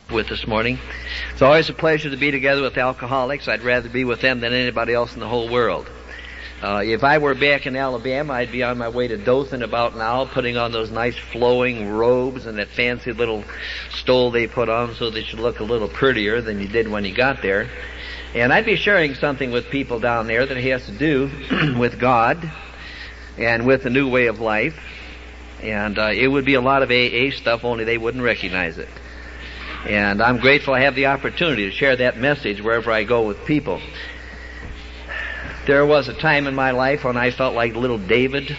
with this morning. It's always a pleasure to be together with alcoholics. I'd rather be with them than anybody else in the whole world. If I were back in Alabama, I'd be on my way to Dothan about now, putting on those nice flowing robes and that fancy little stole they put on so they should look a little prettier than you did when you got there. And I'd be sharing something with people down there that has to do with God and with the new way of life. And it would be a lot of AA stuff, only they wouldn't recognize it. And I'm grateful I have the opportunity to share that message wherever I go with people. There was a time in my life when I felt like little David,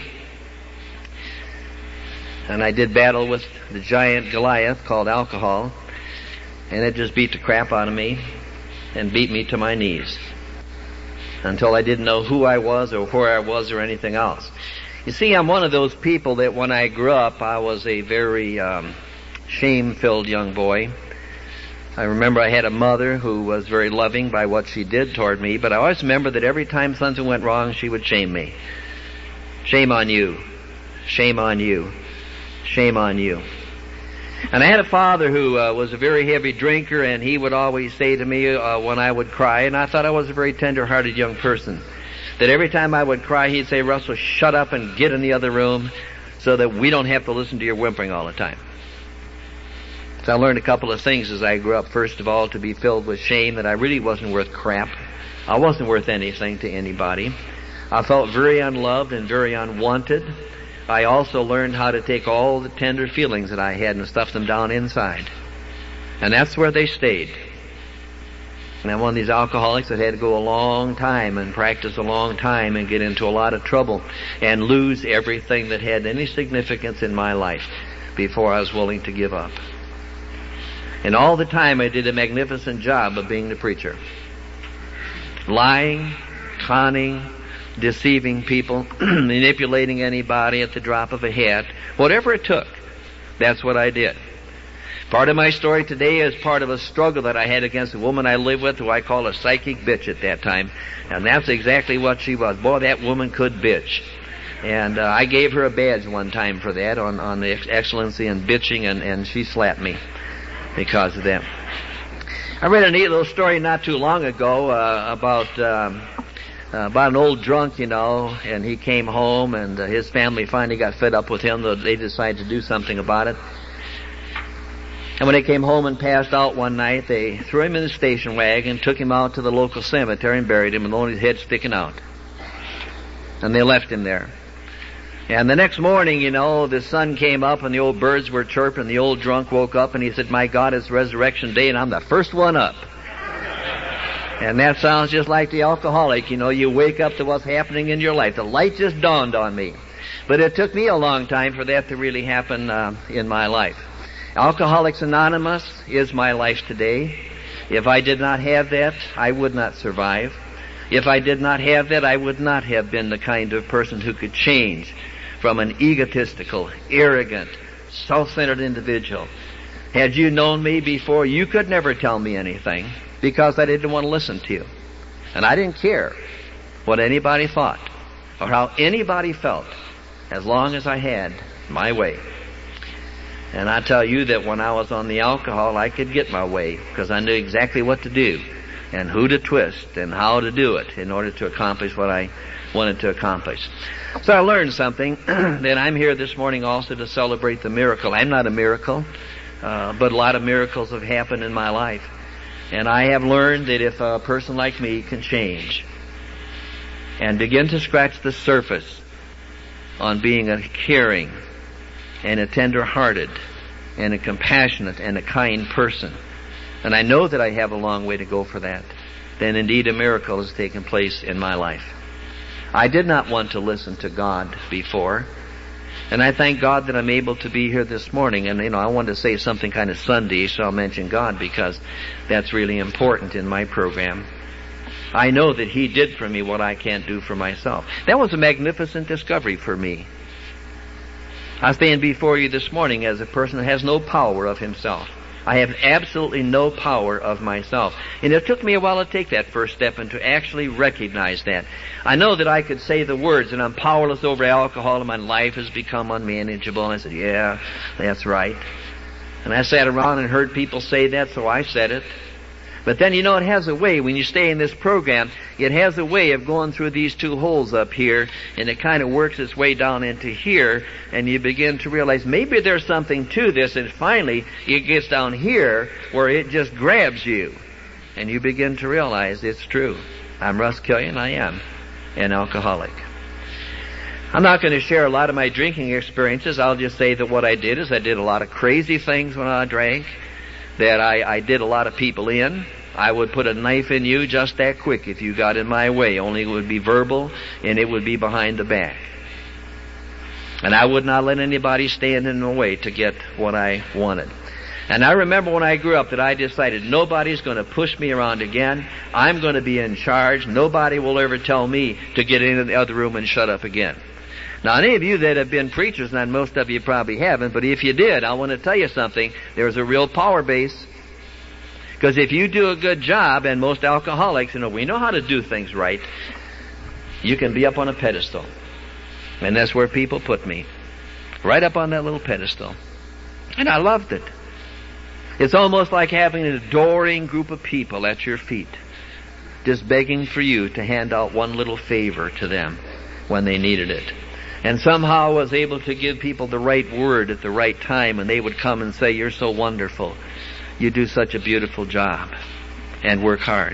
and I did battle with the giant Goliath called alcohol, and it just beat the crap out of me and beat me to my knees until I didn't know who I was or where I was or anything else. You see, I'm one of those people that when I grew up, I was a very shame-filled young boy. I remember I had a mother who was very loving by what she did toward me, but I always remember that every time something went wrong, she would shame me. Shame on you. Shame on you. Shame on you. And I had a father who was a very heavy drinker, and he would always say to me when I would cry, and I thought I was a very tender-hearted young person, that every time I would cry, he'd say, "Russell, shut up and get in the other room so that we don't have to listen to your whimpering all the time." So I learned a couple of things as I grew up. First of all, to be filled with shame that I really wasn't worth crap. I wasn't worth anything to anybody. I felt very unloved and very unwanted. I also learned how to take all the tender feelings that I had and stuff them down inside. And that's where they stayed. And I'm one of these alcoholics that had to go a long time and practice a long time and get into a lot of trouble and lose everything that had any significance in my life before I was willing to give up. And all the time I did a magnificent job of being the preacher. Lying, conning, deceiving people, manipulating anybody at the drop of a hat, whatever it took, that's what I did. Part of my story today is part of a struggle that I had against a woman I lived with who I called a psychic bitch at that time. And that's exactly what she was. Boy, that woman could bitch. And I gave her a badge one time for that on the excellency in bitching, and she slapped me because of that. I read a neat little story not too long ago about an old drunk, and he came home, and his family finally got fed up with him. They decided to do something about it. And when he came home and passed out one night, they threw him in the station wagon, took him out to the local cemetery and buried him with only his head sticking out. And they left him there. And the next morning, the sun came up and the old birds were chirping, and the old drunk woke up and he said, "My God, it's resurrection day and I'm the first one up." And that sounds just like the alcoholic. You wake up to what's happening in your life. The light just dawned on me. But it took me a long time for that to really happen in my life. Alcoholics Anonymous is my life today. If I did not have that, I would not survive. If I did not have that, I would not have been the kind of person who could change from an egotistical, arrogant, self-centered individual. Had you known me before, you could never tell me anything because I didn't want to listen to you. And I didn't care what anybody thought or how anybody felt as long as I had my way. And I tell you that when I was on the alcohol, I could get my way because I knew exactly what to do and who to twist and how to do it in order to accomplish what I wanted to accomplish. So I learned something, that I'm here this morning also to celebrate the miracle. I'm not a miracle, but a lot of miracles have happened in my life. And I have learned that if a person like me can change and begin to scratch the surface on being a caring and a tender-hearted and a compassionate and a kind person, and I know that I have a long way to go for that, then indeed a miracle has taken place in my life. I did not want to listen to God before, and I thank God that I'm able to be here this morning. And, I wanted to say something kind of Sunday, so I'll mention God because that's really important in my program. I know that He did for me what I can't do for myself. That was a magnificent discovery for me. I stand before you this morning as a person that has no power of himself. I have absolutely no power of myself. And it took me a while to take that first step and to actually recognize that. I know that I could say the words, and I'm powerless over alcohol and my life has become unmanageable. And I said, yeah, that's right. And I sat around and heard people say that, so I said it. But then, it has a way, when you stay in this program, it has a way of going through these two holes up here, and it kind of works its way down into here, and you begin to realize maybe there's something to this, and finally it gets down here where it just grabs you, and you begin to realize it's true. I'm Russ Killian, I am an alcoholic. I'm not going to share a lot of my drinking experiences. I'll just say that what I did is I did a lot of crazy things when I drank, that I did a lot of people in. I would put a knife in you just that quick if you got in my way, only it would be verbal and it would be behind the back. And I would not let anybody stand in the way to get what I wanted. And I remember when I grew up that I decided nobody's going to push me around again. I'm going to be in charge. Nobody will ever tell me to get into the other room and shut up again. Now, any of you that have been preachers, and most of you probably haven't, but if you did, I want to tell you something. There's a real power base. Because if you do a good job, and most alcoholics, we know how to do things right, you can be up on a pedestal. And that's where people put me. Right up on that little pedestal. And I loved it. It's almost like having an adoring group of people at your feet, just begging for you to hand out one little favor to them when they needed it. And somehow I was able to give people the right word at the right time, and they would come and say, "You're so wonderful. You do such a beautiful job," and work hard.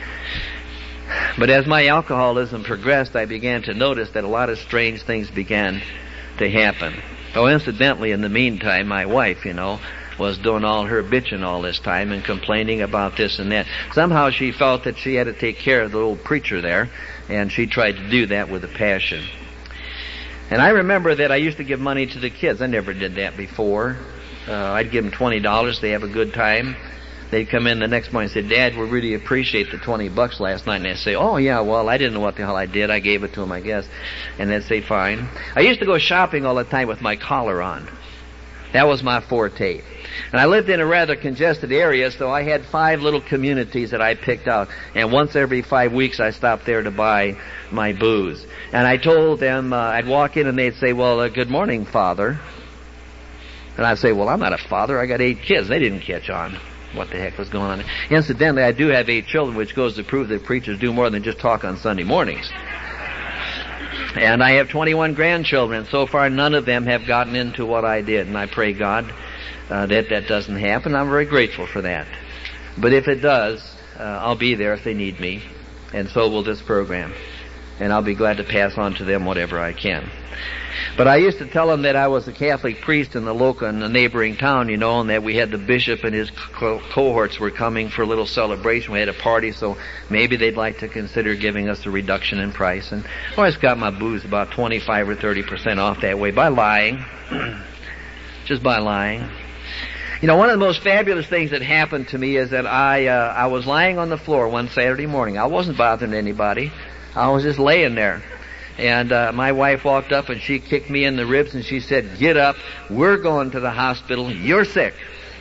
But as my alcoholism progressed, I began to notice that a lot of strange things began to happen. Oh, incidentally, in the meantime, my wife, was doing all her bitching all this time and complaining about this and that. Somehow she felt that she had to take care of the old preacher there, and she tried to do that with a passion. And I remember that I used to give money to the kids. I never did that before. I'd give them $20. They have a good time. They'd come in the next morning and say, "Dad, we really appreciate the $20 last night." And they'd say, "Oh, yeah, well, I didn't know what the hell I did. I gave it to them, I guess." And they'd say, "Fine." I used to go shopping all the time with my collar on. That was my forte. And I lived in a rather congested area, so I had 5 little communities that I picked out. And once every 5 weeks I stopped there to buy my booze. And I told them, I'd walk in and they'd say, "Well, good morning, Father." And I'd say, "Well, I'm not a father. I got 8 kids." They didn't catch on what the heck was going on. Incidentally, I do have 8 children, which goes to prove that preachers do more than just talk on Sunday mornings. And I have 21 grandchildren, and so far none of them have gotten into what I did. And I pray God that doesn't happen. I'm very grateful for that. But if it does, I'll be there if they need me, and so will this program. And I'll be glad to pass on to them whatever I can. But I used to tell them that I was a Catholic priest in the local and the neighboring town, and that we had the bishop and his cohorts were coming for a little celebration. We had a party, so maybe they'd like to consider giving us a reduction in price. And I always got my booze about 25 or 30% off that way by lying. Just by lying. One of the most fabulous things that happened to me is that I was lying on the floor one Saturday morning. I wasn't bothering anybody. I was just laying there. And my wife walked up and she kicked me in the ribs and she said, "Get up, we're going to the hospital, you're sick."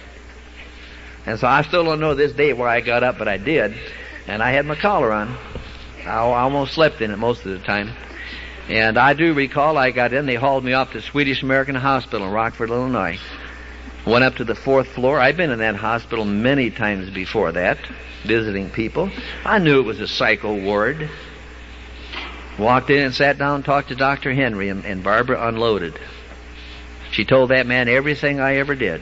And so I still don't know this day where I got up, but I did. And I had my collar on. I almost slept in it most of the time. And I do recall I got in, they hauled me off to Swedish American Hospital in Rockford, Illinois. Went up to the 4th floor. I'd been in that hospital many times before that, visiting people. I knew it was a psycho ward. Walked in and sat down and talked to Dr. Henry, and Barbara unloaded. She told that man everything I ever did.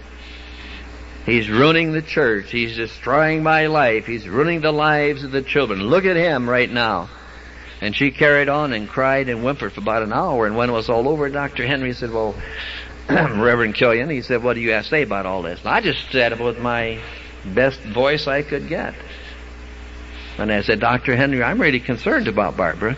"He's ruining the church. He's destroying my life. He's ruining the lives of the children. Look at him right now." And she carried on and cried and whimpered for about an hour. And when it was all over, Dr. Henry said, "Well, Reverend Killian," he said, "what do you have to say about all this?" And I just said it with my best voice I could get. And I said, "Dr. Henry, I'm really concerned about Barbara.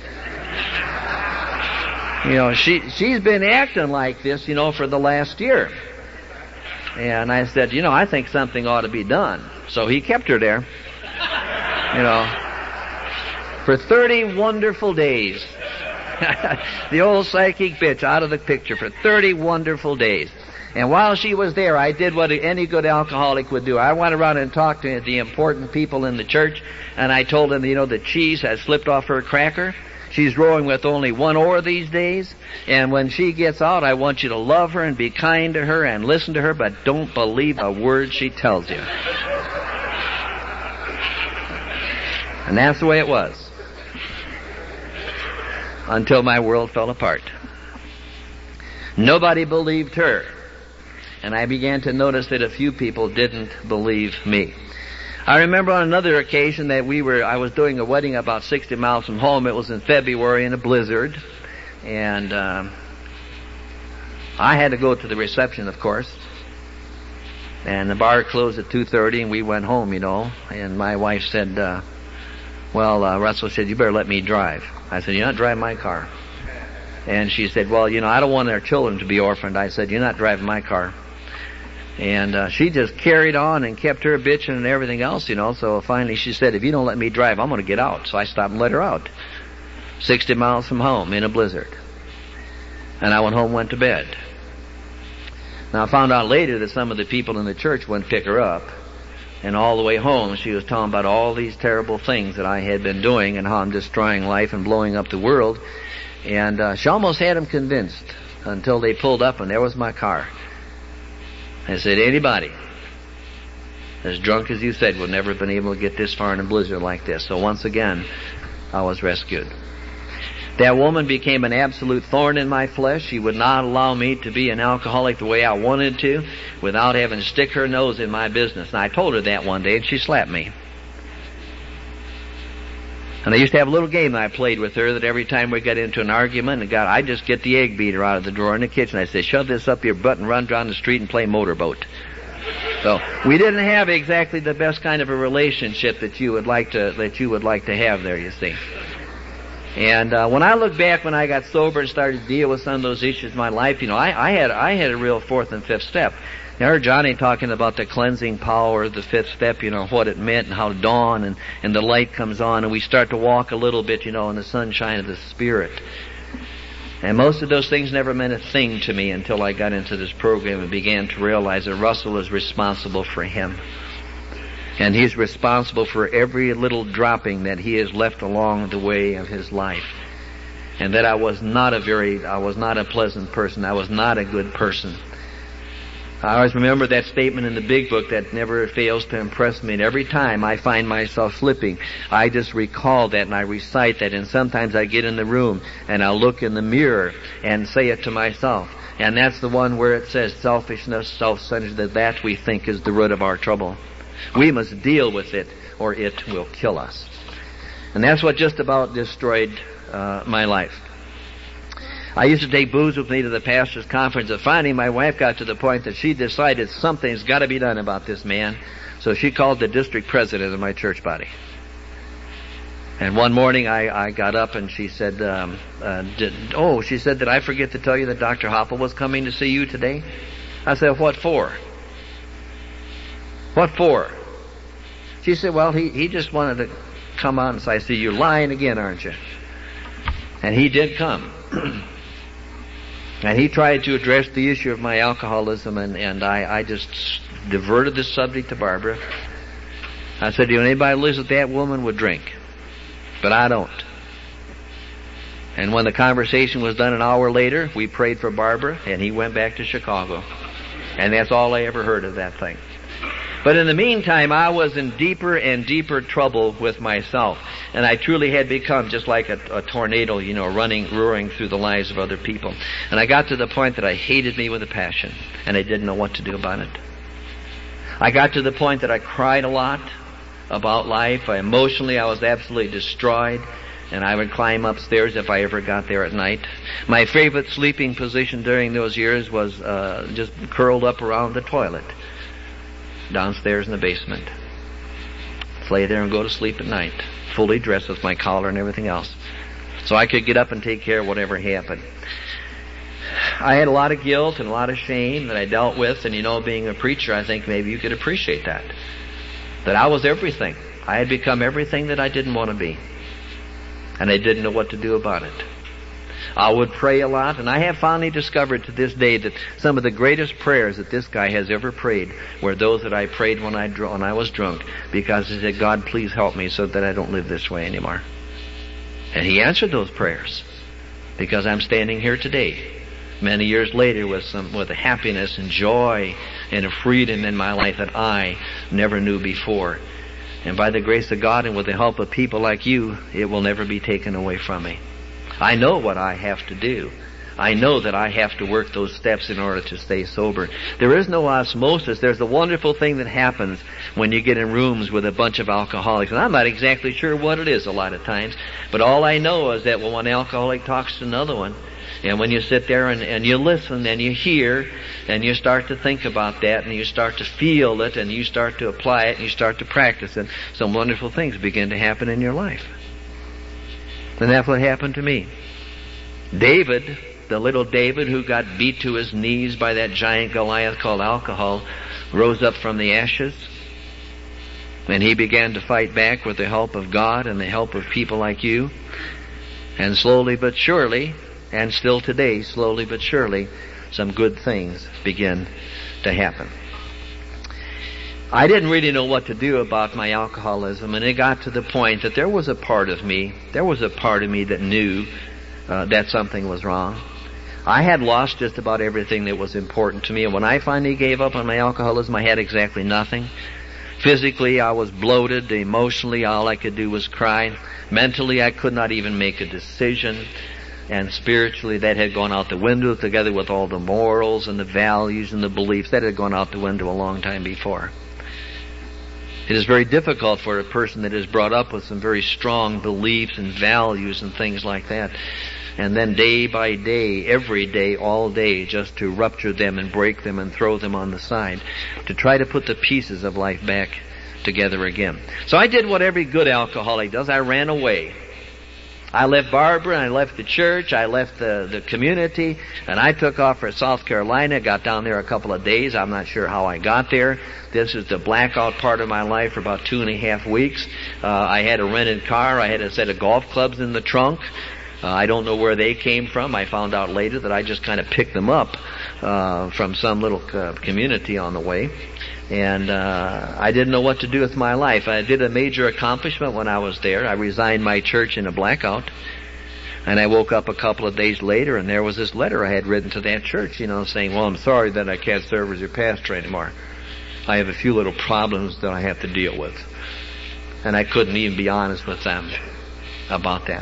She's been acting like this, for the last year." And I said, "I think something ought to be done." So he kept her there, for 30 wonderful days. The old psychic bitch out of the picture for 30 wonderful days. And while she was there, I did what any good alcoholic would do. I went around and talked to the important people in the church, and I told them, the cheese had slipped off her cracker, She's rowing with only one oar these days, and when she gets out, I want you to love her and be kind to her and listen to her, but don't believe a word she tells you. And that's the way it was. Until my world fell apart. Nobody believed her. And I began to notice that a few people didn't believe me. I remember on another occasion that I was doing a wedding about 60 miles from home. It was in February in a blizzard. And I had to go to the reception, of course. And the bar closed at 2:30 and we went home, And my wife said, Russell said, you better let me drive. I said, you're not driving my car. And she said, I don't want our children to be orphaned. I said, you're not driving my car. And she just carried on and kept her bitching and everything else, So finally she said, if you don't let me drive, I'm going to get out. So I stopped and let her out. 60 miles from home in a blizzard. And I went home, went to bed. Now I found out later that some of the people in the church went pick her up. And all the way home, she was telling about all these terrible things that I had been doing and how I'm destroying life and blowing up the world. And she almost had them convinced until they pulled up and there was my car. I said, anybody as drunk as you said would never have been able to get this far in a blizzard like this. So once again, I was rescued. That woman became an absolute thorn in my flesh. She would not allow me to be an alcoholic the way I wanted to without having to stick her nose in my business. And I told her that one day and she slapped me. And I used to have a little game that I played with her that every time we got into an argument, I'd just get the egg beater out of the drawer in the kitchen. I'd say, shove this up your butt and run down the street and play motorboat. So we didn't have exactly the best kind of a relationship that you would like to have there, you see. And when I look back when I got sober and started to deal with some of those issues in my life, I had a real fourth and fifth step. I heard Johnny talking about the cleansing power of the fifth step, what it meant and how dawn and the light comes on and we start to walk a little bit, in the sunshine of the Spirit. And most of those things never meant a thing to me until I got into this program and began to realize that Russell is responsible for him. And he's responsible for every little dropping that he has left along the way of his life. And that I was not a pleasant person. I was not a good person. I always remember that statement in the big book that never fails to impress me. And every time I find myself slipping, I just recall that and I recite that. And sometimes I get in the room and I'll look in the mirror and say it to myself. And that's the one where it says selfishness, self-centeredness, that we think is the root of our trouble. We must deal with it or it will kill us. And that's what just about destroyed my life. I used to take booze with me to the pastor's conference, and finally my wife got to the point that she decided something's got to be done about this man. So she called the district president of my church body. And one morning I got up and she said, she said, did I forget to tell you that Dr. Hopple was coming to see you today? I said, what for? What for? She said, well, he just wanted to come out and say, I see you're lying again, aren't you? And he did come. And he tried to address the issue of my alcoholism, and I just diverted the subject to Barbara. I said, anybody who lives with that woman would drink, but I don't. And when the conversation was done an hour later, we prayed for Barbara, and he went back to Chicago. And that's all I ever heard of that thing. But in the meantime, I was in deeper and deeper trouble with myself. And I truly had become just like a tornado, roaring through the lives of other people. And I got to the point that I hated me with a passion, and I didn't know what to do about it. I got to the point that I cried a lot about life. Emotionally, I was absolutely destroyed, and I would climb upstairs if I ever got there at night. My favorite sleeping position during those years was just curled up around the toilet, downstairs in the basement. Lay there and go to sleep at night, fully dressed with my collar and everything else, so I could get up and take care of whatever happened. I had a lot of guilt and a lot of shame that I dealt with, and being a preacher, I think maybe you could appreciate that I was everything. I had become everything that I didn't want to be, and I didn't know what to do about it. I would pray a lot, and I have finally discovered to this day that some of the greatest prayers that this guy has ever prayed were those that I prayed when I was drunk, because he said, God, please help me so that I don't live this way anymore. And He answered those prayers, because I'm standing here today, many years later, with a happiness and joy and a freedom in my life that I never knew before. And by the grace of God and with the help of people like you, it will never be taken away from me. I know what I have to do. I know that I have to work those steps in order to stay sober. There is no osmosis. There's a wonderful thing that happens when you get in rooms with a bunch of alcoholics. And I'm not exactly sure what it is a lot of times. But all I know is that when one alcoholic talks to another one, and when you sit there and you listen and you hear and you start to think about that and you start to feel it and you start to apply it and you start to practice it, some wonderful things begin to happen in your life. And that's what happened to me. David, the little David who got beat to his knees by that giant Goliath called alcohol, rose up from the ashes, and he began to fight back with the help of God and the help of people like you. And slowly but surely, and still today, slowly but surely, some good things begin to happen. I didn't really know what to do about my alcoholism, and it got to the point that there was a part of me that knew that something was wrong. I had lost just about everything that was important to me, and when I finally gave up on my alcoholism, I had exactly nothing. Physically, I was bloated. Emotionally, all I could do was cry. Mentally, I could not even make a decision. And spiritually, that had gone out the window, together with all the morals and the values and the beliefs. That had gone out the window a long time before. It is very difficult for a person that is brought up with some very strong beliefs and values and things like that, and then day by day, every day, all day, just to rupture them and break them and throw them on the side, to try to put the pieces of life back together again. So I did what every good alcoholic does. I ran away. I left Barbara, and I left the church, I left the community, and I took off for South Carolina, got down there a couple of days. I'm not sure how I got there. This is the blackout part of my life for about 2.5 weeks. I had a rented car. I had a set of golf clubs in the trunk. I don't know where they came from. I found out later that I just kind of picked them up from some little community on the way. And I didn't know what to do with my life. I did a major accomplishment when I was there. I resigned my church in a blackout. And I woke up a couple of days later, and there was this letter I had written to that church, saying, well, I'm sorry that I can't serve as your pastor anymore. I have a few little problems that I have to deal with. And I couldn't even be honest with them about that.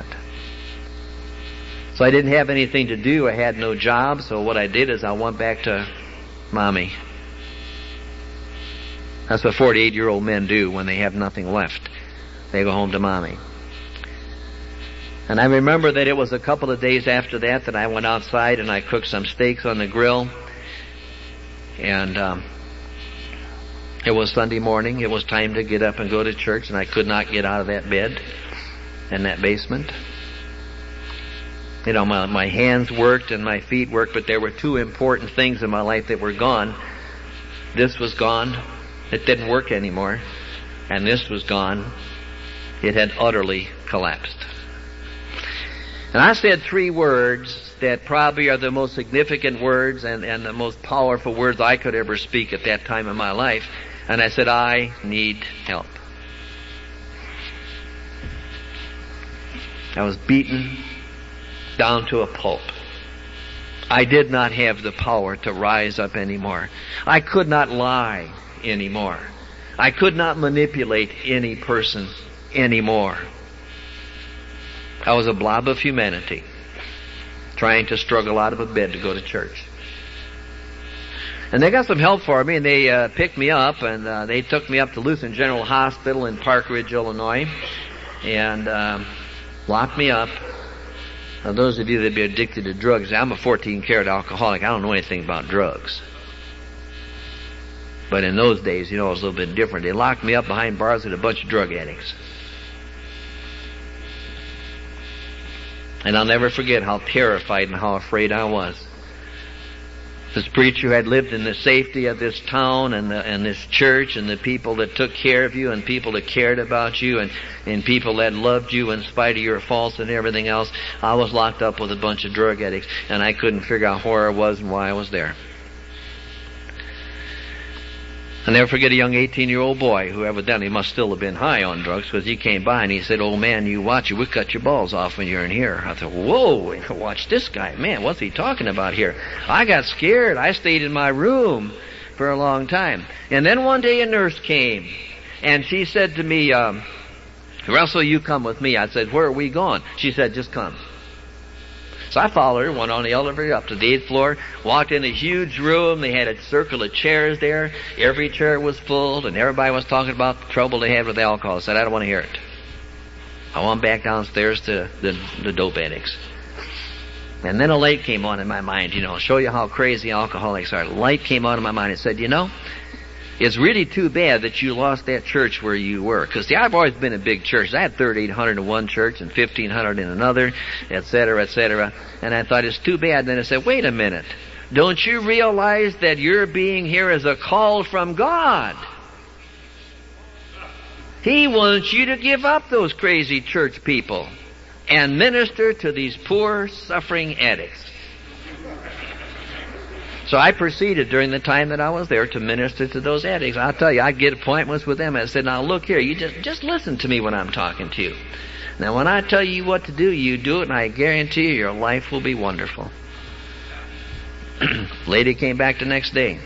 So I didn't have anything to do. I had no job. So what I did is I went back to Mommy. That's what 48-year-old men do when they have nothing left. They go home to Mommy. And I remember that it was a couple of days after that I went outside and I cooked some steaks on the grill. And it was Sunday morning. It was time to get up and go to church, and I could not get out of that bed in that basement. My hands worked and my feet worked, but there were two important things in my life that were gone. This was gone. It didn't work anymore. And this was gone. It had utterly collapsed. And I said 3 words that probably are the most significant words and the most powerful words I could ever speak at that time in my life. And I said, I need help. I was beaten down to a pulp. I did not have the power to rise up anymore. I could not lie anymore. I could not manipulate any person anymore. I was a blob of humanity trying to struggle out of a bed to go to church. And they got some help for me, and they picked me up, and they took me up to Lutheran General Hospital in Park Ridge, Illinois, and locked me up. Now, those of you that be addicted to drugs, I'm a 14-karat alcoholic. I don't know anything about drugs. But in those days, it was a little bit different. They locked me up behind bars with a bunch of drug addicts. And I'll never forget how terrified and how afraid I was. This preacher had lived in the safety of this town and this church and the people that took care of you and people that cared about you and people that loved you in spite of your faults and everything else. I was locked up with a bunch of drug addicts, and I couldn't figure out where I was and why I was there. I'll never forget a young 18-year-old boy who evidently must still have been high on drugs, because he came by and he said, "Old man, you watch it. We'll cut your balls off when you're in here." I thought, whoa, watch this guy. Man, what's he talking about here? I got scared. I stayed in my room for a long time. And then one day a nurse came, and she said to me, "Russell, you come with me." I said, "Where are we going?" She said, "Just come." So I followed her, went on the elevator up to the 8th floor, walked in a huge room. They had a circle of chairs there. Every chair was full, and everybody was talking about the trouble they had with alcohol. I said, "I don't want to hear it. I want back downstairs to the dope addicts." And then a light came on in my mind, show you how crazy alcoholics are. Light came on in my mind and said, it's really too bad that you lost that church where you were. Because, I've always been in big churches. I had 3,800 in one church and 1,500 in another, et cetera, et cetera. And I thought, it's too bad. And then I said, wait a minute. Don't you realize that your being here is a call from God? He wants you to give up those crazy church people and minister to these poor, suffering addicts. So I proceeded during the time that I was there to minister to those addicts. I'll tell you, I'd get appointments with them. I said, "Now look here, you just listen to me when I'm talking to you. Now when I tell you what to do, you do it, and I guarantee you your life will be wonderful." Lady came back the next day.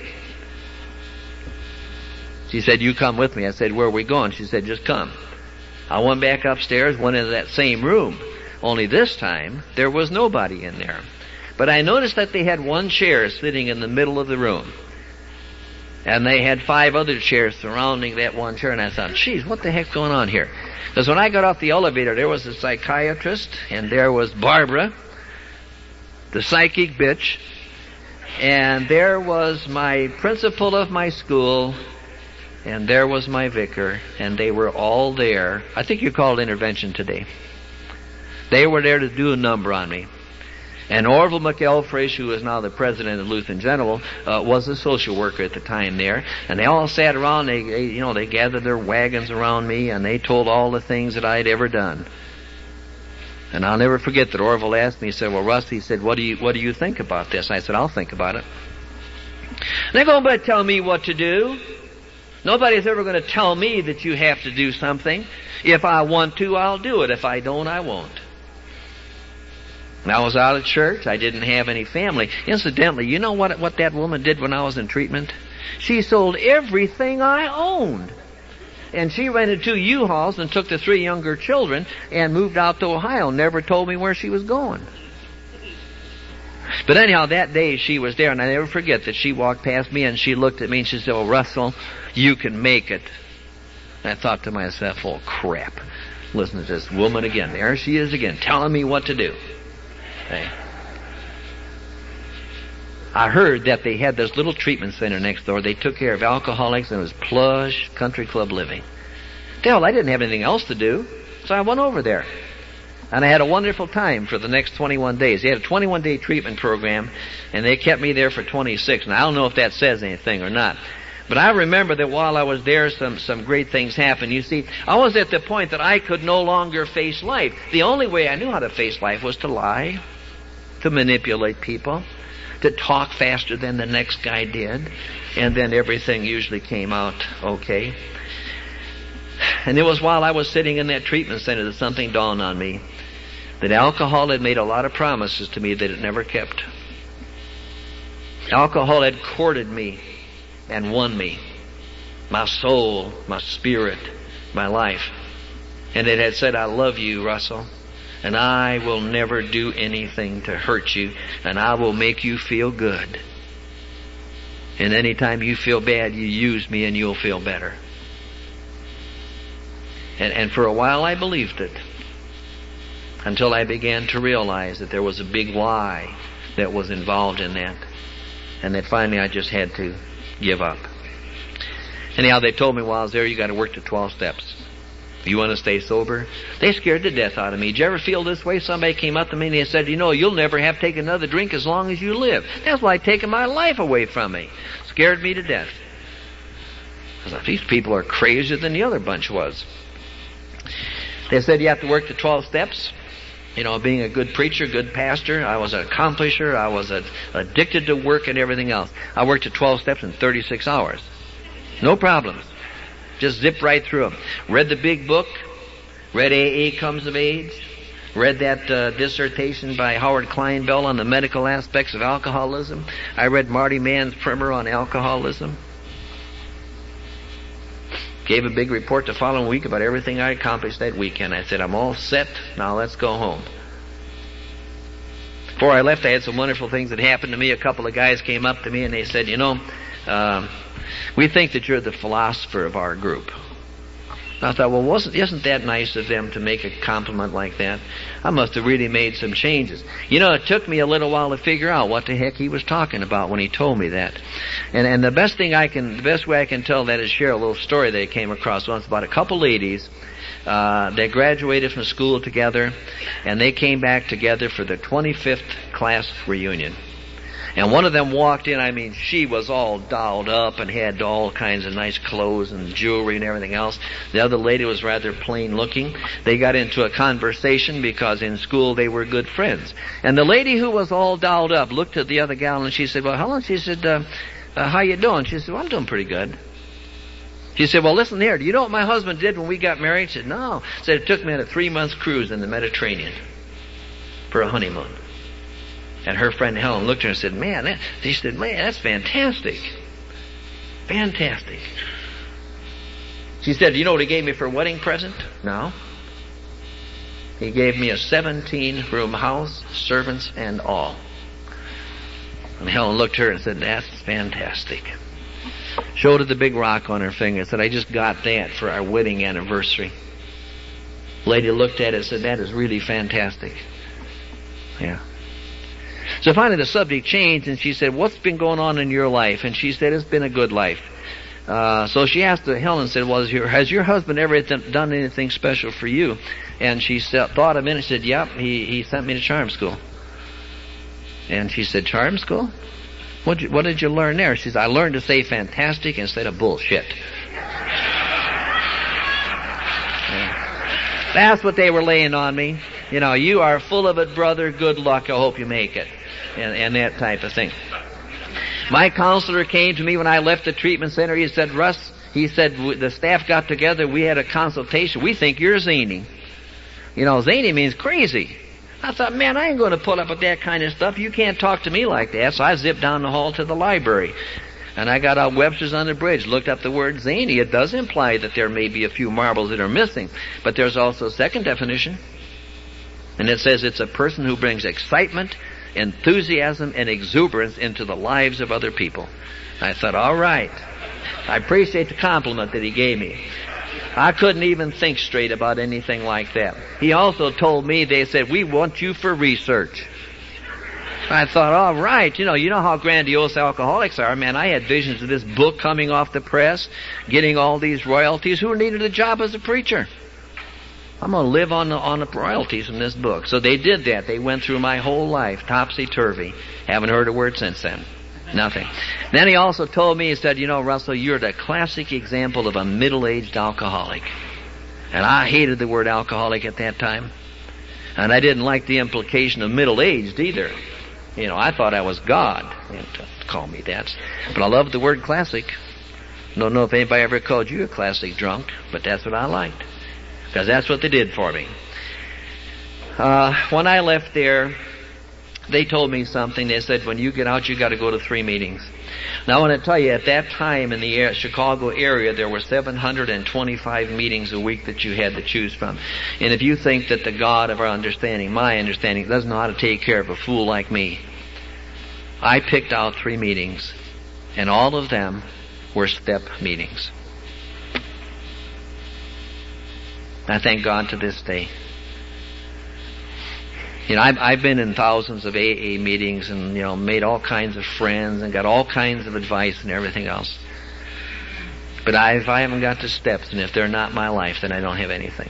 She said, "You come with me." I said, "Where are we going?" She said, "Just come." I went back upstairs, went into that same room. Only this time, there was nobody in there. But I noticed that they had one chair sitting in the middle of the room. And they had 5 other chairs surrounding that one chair. And I thought, geez, what the heck's going on here? Because when I got off the elevator, there was a psychiatrist, and there was Barbara, the psychic bitch, and there was my principal of my school, and there was my vicar, and they were all there. I think you called intervention today. They were there to do a number on me. And Orville McElfresh, who is now the president of Lutheran General, was a social worker at the time there. And they all sat around. They gathered their wagons around me, and they told all the things that I'd ever done. And I'll never forget that Orville asked me. He said, "Well, Russ," he said, "what do you think about this?" I said, "I'll think about it." They're going to tell me what to do. Nobody's ever going to tell me that you have to do something. If I want to, I'll do it. If I don't, I won't. When I was out of church, I didn't have any family. Incidentally, you know what that woman did when I was in treatment? She sold everything I owned. And she rented 2 U-Hauls and took the 3 younger children and moved out to Ohio. Never told me where she was going. But anyhow, that day she was there, and I never forget that she walked past me and she looked at me and she said, "Oh, Russell, you can make it." And I thought to myself, oh, crap. Listen to this woman again. There she is again, telling me what to do. Hey. I heard that they had this little treatment center next door. They took care of alcoholics, and it was plush country club living. Hell, I didn't have anything else to do, so I went over there. And I had a wonderful time for the next 21 days. They had a 21-day treatment program, and they kept me there for 26. Now, I don't know if that says anything or not. But I remember that while I was there, some great things happened. You see, I was at the point that I could no longer face life. The only way I knew how to face life was to lie, to manipulate people, to talk faster than the next guy did, and then everything usually came out okay. And it was while I was sitting in that treatment center that something dawned on me, that alcohol had made a lot of promises to me that it never kept. Alcohol had courted me and won me, my soul, my spirit, my life. And it had said, "I love you, Russell, and I will never do anything to hurt you, and I will make you feel good. And anytime you feel bad, you use me and you'll feel better." And for a while I believed it, until I began to realize that there was a big lie that was involved in that, and that finally I just had to give up. Anyhow, they told me while I was there, you got to work the 12 steps. You want to stay sober? They scared the death out of me. Did you ever feel this way? Somebody came up to me and they said, "You'll never have to take another drink as long as you live." That's like taking my life away from me. Scared me to death. I thought, these people are crazier than the other bunch was. They said you have to work the 12 steps. Being a good preacher, good pastor, I was an accomplisher, I was addicted to work and everything else. I worked the 12 steps in 36 hours. No problems. Just zipped right through them. Read the big book. Read AA Comes of Age. Read that dissertation by Howard Kleinbell on the medical aspects of alcoholism. I read Marty Mann's primer on alcoholism. Gave a big report the following week about everything I accomplished that weekend. I said, I'm all set. Now let's go home. Before I left, I had some wonderful things that happened to me. A couple of guys came up to me and they said, we think that you're the philosopher of our group. I thought, well, isn't that nice of them to make a compliment like that? I must have really made some changes. It took me a little while to figure out what the heck he was talking about when he told me that. And the best way I can tell that is share a little story that I came across once about a couple ladies. They graduated from school together, and they came back together for their 25th class reunion. And one of them walked in, she was all dolled up and had all kinds of nice clothes and jewelry and everything else. The other lady was rather plain looking. They got into a conversation because in school they were good friends. And the lady who was all dolled up looked at the other gal and she said, well, Helen, she said, how you doing? She said, well, I'm doing pretty good. She said, well, listen here, do you know what my husband did when we got married? She said, no. She said, it took me on a 3-month cruise in the Mediterranean for a honeymoon. And her friend Helen looked at her and said, man, that's fantastic. Fantastic. She said, do you know what he gave me for a wedding present? No. He gave me a 17-room house, servants and all. And Helen looked at her and said, that's fantastic. Showed her the big rock on her finger and said, I just got that for our wedding anniversary. Lady looked at it and said, that is really fantastic. Yeah. So finally the subject changed and she said, what's been going on in your life? And she said, it's been a good life. So she asked Helen and said, well, has your husband ever done anything special for you? And she thought a minute and said, yep, he sent me to charm school. And she said, charm school? What did you learn there? She said, I learned to say fantastic instead of bullshit. Yeah. That's what they were laying on me. You are full of it, brother. Good luck. I hope you make it. And that type of thing. My counselor came to me when I left the treatment center. He said, Russ, the staff got together. We had a consultation. We think you're zany. Zany means crazy. I thought, man, I ain't going to put up with that kind of stuff. You can't talk to me like that. So I zipped down the hall to the library. And I got out Webster's on the Bridge, looked up the word zany. It does imply that there may be a few marbles that are missing. But there's also a second definition. And it says it's a person who brings excitement, enthusiasm, and exuberance into the lives of other people. I thought, all right. I appreciate the compliment that he gave me. I couldn't even think straight about anything like that. He also told me, they said, we want you for research. I thought, all right, you know how grandiose alcoholics are. Man, I had visions of this book coming off the press, getting all these royalties. Who needed a job as a preacher? I'm going to live on the royalties from this book. So they did that. They went through my whole life, topsy-turvy. Haven't heard a word since then. Nothing. Then he also told me, he said, Russell, you're the classic example of a middle-aged alcoholic. And I hated the word alcoholic at that time. And I didn't like the implication of middle-aged either. I thought I was God. Don't call me that. But I loved the word classic. Don't know if anybody ever called you a classic drunk, but that's what I liked. Because that's what they did for me. When I left there, they told me something. They said, when you get out, you got to go to 3 meetings. Now, I want to tell you, at that time in the Chicago area, there were 725 meetings a week that you had to choose from. And if you think that the God of our understanding, my understanding, doesn't know how to take care of a fool like me, I picked out 3 meetings, and all of them were step meetings. I thank God to this day. I've been in thousands of AA meetings and, made all kinds of friends and got all kinds of advice and everything else. But if I haven't got the steps, and if they're not my life, then I don't have anything.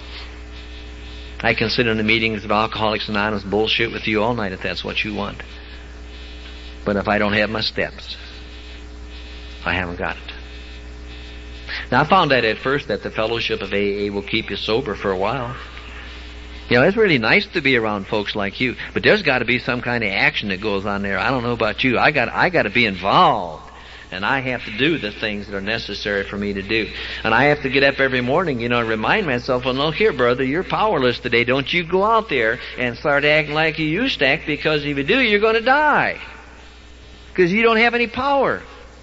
I can sit in the meetings of Alcoholics Anonymous bullshit with you all night if that's what you want. But if I don't have my steps, I haven't got it. Now, I found out at first that the fellowship of AA will keep you sober for a while. It's really nice to be around folks like you, but there's got to be some kind of action that goes on there. I don't know about you. I got to be involved. And I have to do the things that are necessary for me to do. And I have to get up every morning, and remind myself, well, look here, brother, you're powerless today. Don't you go out there and start acting like you used to act, because if you do, you're going to die. Because you don't have any power.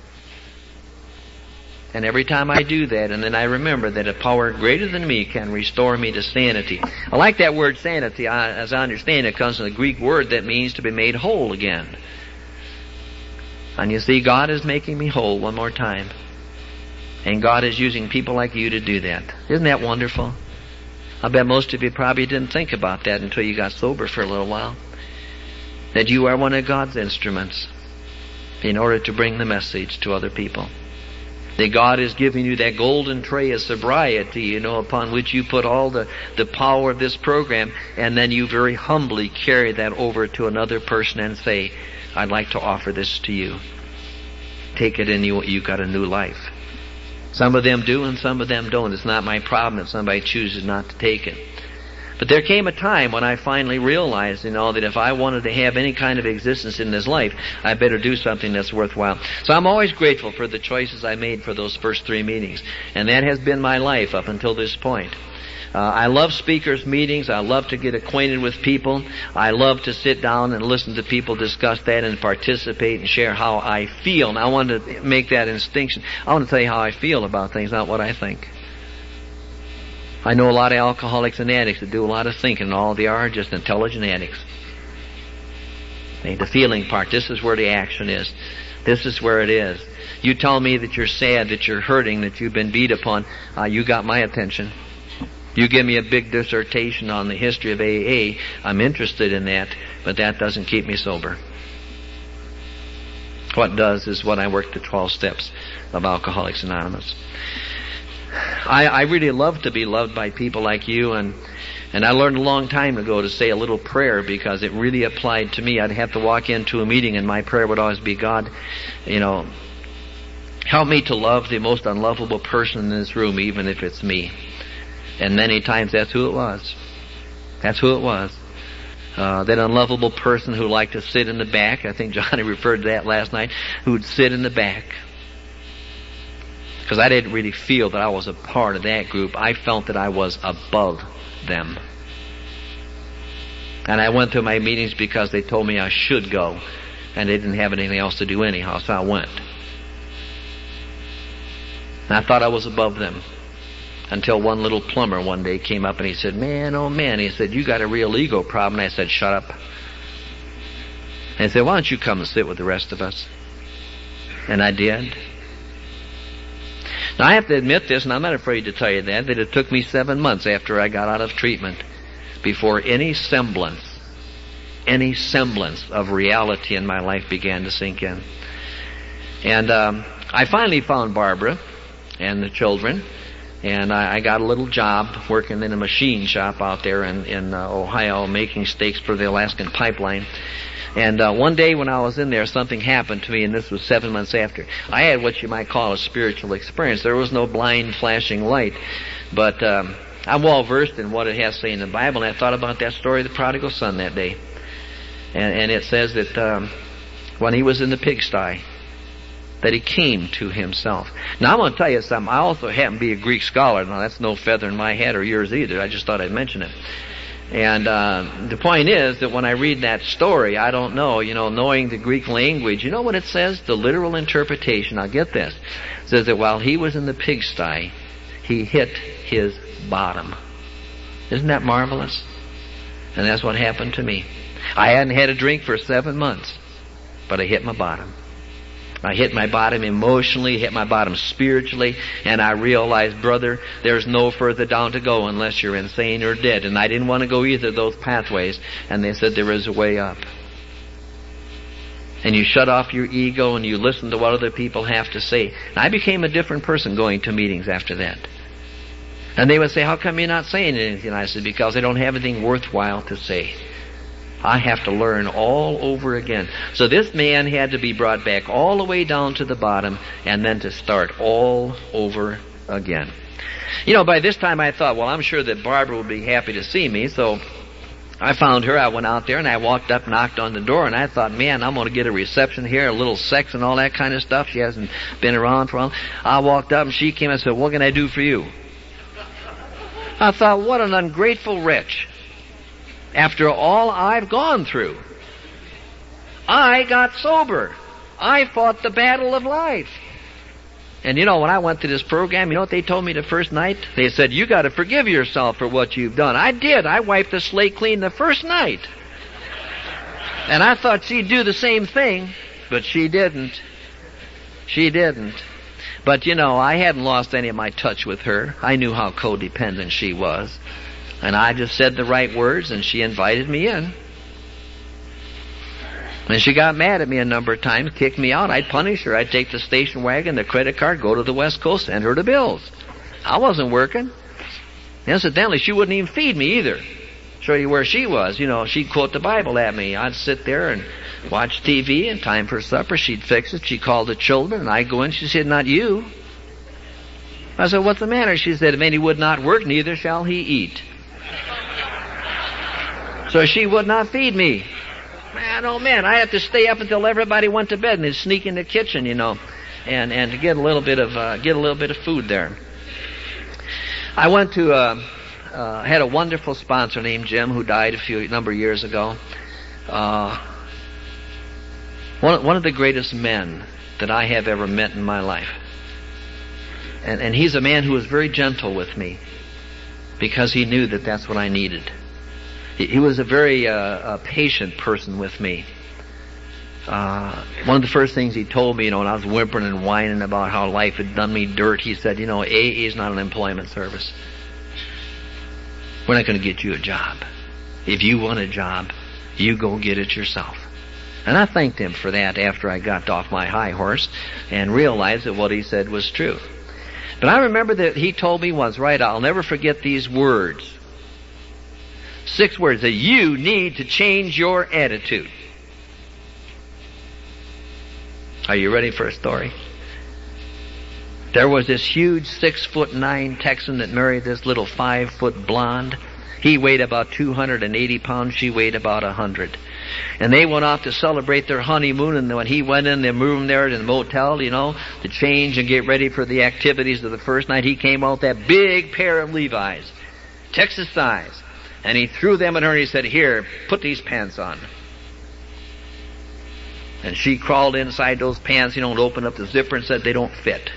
And every time I do that, and then I remember that a power greater than me can restore me to sanity. I like that word sanity. As I understand it, comes from the Greek word that means to be made whole again. And you see, God is making me whole one more time. And God is using people like you to do that. Isn't that wonderful? I bet most of you probably didn't think about that until you got sober for a little while. That you are one of God's instruments in order to bring the message to other people. That God is giving you that golden tray of sobriety, upon which you put all the power of this program, and then you very humbly carry that over to another person and say, I'd like to offer this to you. Take it and you got a new life. Some of them do and some of them don't. It's not my problem if somebody chooses not to take it. But there came a time when I finally realized, that if I wanted to have any kind of existence in this life, I better do something that's worthwhile. So I'm always grateful for the choices I made for those first 3 meetings. And that has been my life up until this point. I love speakers' meetings. I love to get acquainted with people. I love to sit down and listen to people discuss that and participate and share how I feel. And I want to make that distinction. I want to tell you how I feel about things, not what I think. I know a lot of alcoholics and addicts that do a lot of thinking, and all they are just intelligent addicts. The feeling part, this is where the action is. This is where it is. You tell me that you're sad, that you're hurting, that you've been beat upon, you got my attention. You give me a big dissertation on the history of AA, I'm interested in that, but that doesn't keep me sober. What does is what I work the 12 steps of Alcoholics Anonymous. I really love to be loved by people like you, and I learned a long time ago to say a little prayer because it really applied to me. I'd have to walk into a meeting and my prayer would always be, God, help me to love the most unlovable person in this room, even if it's me. And many times that's who it was. That's who it was. That unlovable person who liked to sit in the back. I think Johnny referred to that last night. Who would sit in the back. Because I didn't really feel that I was a part of that group. I felt that I was above them. And I went to my meetings because they told me I should go. And they didn't have anything else to do anyhow, so I went. And I thought I was above them. Until one little plumber one day came up and he said, man, oh man, he said, you got a real ego problem. And I said, shut up. And he said, why don't you come and sit with the rest of us? And I did. Now I have to admit this, and I'm not afraid to tell you that it took me 7 months after I got out of treatment before any semblance of reality in my life began to sink in. And I finally found Barbara and the children, and I got a little job working in a machine shop out there in Ohio, making steaks for the Alaskan pipeline. And one day when I was in there, something happened to me, and this was 7 months after. I had what you might call a spiritual experience. There was no blind flashing light, but I'm well versed in what it has to say in the Bible, and I thought about that story of the prodigal son that day. And it says that when he was in the pigsty, that he came to himself. Now I'm going to tell you something. I also happen to be a Greek scholar. Now that's no feather in my hat or yours either. I just thought I'd mention it. And the point is that when I read that story, I don't know, knowing the Greek language, you know what it says? The literal interpretation, now get this, it says that while he was in the pigsty, he hit his bottom. Isn't that marvelous? And that's what happened to me. I hadn't had a drink for 7 months, but I hit my bottom. I hit my bottom emotionally, hit my bottom spiritually, and I realized, brother, there's no further down to go unless you're insane or dead. And I didn't want to go either of those pathways, and they said there is a way up. And you shut off your ego and you listen to what other people have to say. And I became a different person going to meetings after that. And they would say, how come you're not saying anything? I said, because I don't have anything worthwhile to say. I have to learn all over again. So this man had to be brought back all the way down to the bottom and then to start all over again. By this time I thought, well, I'm sure that Barbara would be happy to see me, so I found her. I went out there and I walked up, knocked on the door, and I thought, man, I'm going to get a reception here, a little sex and all that kind of stuff. She hasn't been around for a while. I walked up and she came and said, what can I do for you? I thought, what an ungrateful wretch. After all I've gone through, I got sober. I fought the battle of life. And you know, when I went to this program, you know what they told me the first night? They said, you got to forgive yourself for what you've done. I did. I wiped the slate clean the first night. And I thought she'd do the same thing, but she didn't. She didn't. But you know, I hadn't lost any of my touch with her. I knew how codependent she was. And I just said the right words and she invited me in. And she got mad at me a number of times, kicked me out. I'd punish her. I'd take the station wagon, the credit card, go to the West Coast, send her the bills. I wasn't working. Incidentally, she wouldn't even feed me either. Show you where she was. You know, she'd quote the Bible at me. I'd sit there and watch TV, and time for supper, she'd fix it. She'd call the children, and I'd go in. She said, not you. I said, what's the matter? She said, if any would not work, neither shall he eat. So she would not feed me. Man, oh man, I had to stay up until everybody went to bed and they'd sneak in the kitchen, you know, and to get a little bit of food there. I went to had a wonderful sponsor named Jim who died a number of years ago. One of the greatest men that I have ever met in my life. And he's a man who was very gentle with me because he knew that that's what I needed. He was a very patient person with me. One of the first things he told me, you know, when I was whimpering and whining about how life had done me dirt, he said, you know, AA is not an employment service. We're not going to get you a job. If you want a job, you go get it yourself. And I thanked him for that after I got off my high horse and realized that what he said was true. But I remember that he told me once, right, I'll never forget these words. 6 words, that you need to change your attitude. Are you ready for a story? There was this huge 6'9" Texan that married this little 5-foot blonde. He weighed about 280 pounds. She weighed about 100. And they went off to celebrate their honeymoon, and when he went in the room there in the motel, you know, to change and get ready for the activities of the first night, he came out with that big pair of Levi's, Texas size. And he threw them at her and he said, here, put these pants on. And she crawled inside those pants, you know, and opened up the zipper and said, they don't fit.